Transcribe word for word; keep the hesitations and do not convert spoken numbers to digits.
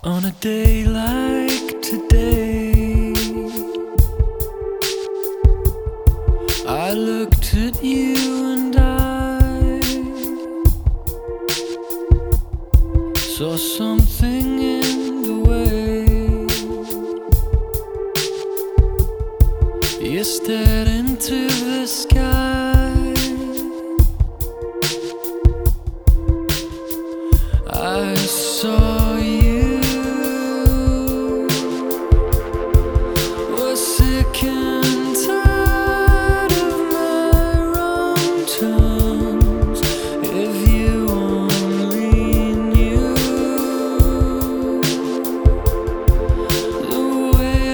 On a day like today, I looked at you and I saw something in the way you stared into the sky. I saw you were sick and